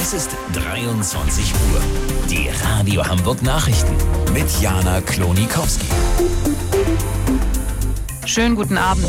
Es ist 23 Uhr. Die Radio Hamburg Nachrichten mit Jana Klonikowski. Schönen guten Abend.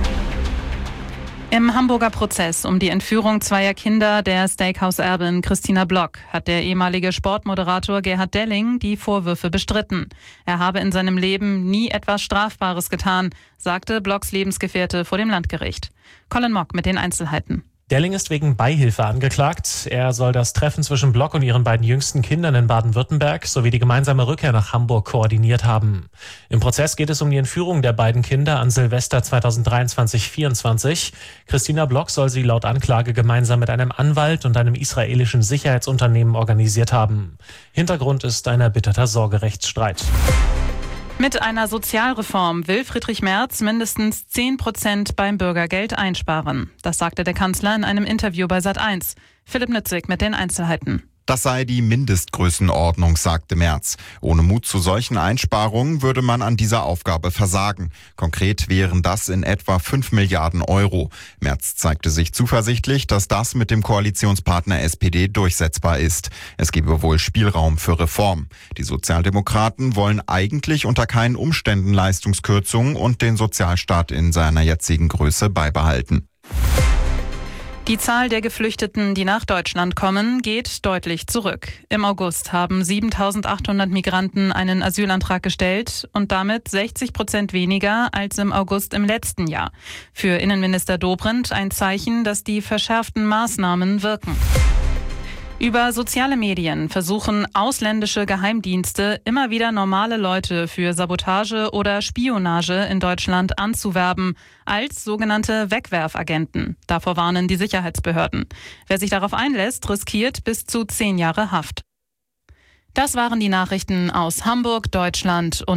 Im Hamburger Prozess um die Entführung zweier Kinder der Steakhouse-Erbin Christina Block hat der ehemalige Sportmoderator Gerhard Delling die Vorwürfe bestritten. Er habe in seinem Leben nie etwas Strafbares getan, sagte Blocks Lebensgefährte vor dem Landgericht. Colin Mock mit den Einzelheiten. Delling ist wegen Beihilfe angeklagt. Er soll das Treffen zwischen Block und ihren beiden jüngsten Kindern in Baden-Württemberg sowie die gemeinsame Rückkehr nach Hamburg koordiniert haben. Im Prozess geht es um die Entführung der beiden Kinder an Silvester 2023-24. Christina Block soll sie laut Anklage gemeinsam mit einem Anwalt und einem israelischen Sicherheitsunternehmen organisiert haben. Hintergrund ist ein erbitterter Sorgerechtsstreit. Mit einer Sozialreform will Friedrich Merz mindestens 10% beim Bürgergeld einsparen. Das sagte der Kanzler in einem Interview bei Sat.1. Philipp Nützig mit den Einzelheiten. Das sei die Mindestgrößenordnung, sagte Merz. Ohne Mut zu solchen Einsparungen würde man an dieser Aufgabe versagen. Konkret wären das in etwa 5 Milliarden Euro. Merz zeigte sich zuversichtlich, dass das mit dem Koalitionspartner SPD durchsetzbar ist. Es gebe wohl Spielraum für Reform. Die Sozialdemokraten wollen eigentlich unter keinen Umständen Leistungskürzungen und den Sozialstaat in seiner jetzigen Größe beibehalten. Die Zahl der Geflüchteten, die nach Deutschland kommen, geht deutlich zurück. Im August haben 7.800 Migranten einen Asylantrag gestellt und damit 60% weniger als im August im letzten Jahr. Für Innenminister Dobrindt ein Zeichen, dass die verschärften Maßnahmen wirken. Über soziale Medien versuchen ausländische Geheimdienste immer wieder normale Leute für Sabotage oder Spionage in Deutschland anzuwerben, als sogenannte Wegwerfagenten. Davor warnen die Sicherheitsbehörden. Wer sich darauf einlässt, riskiert bis zu 10 Jahre Haft. Das waren die Nachrichten aus Hamburg, Deutschland und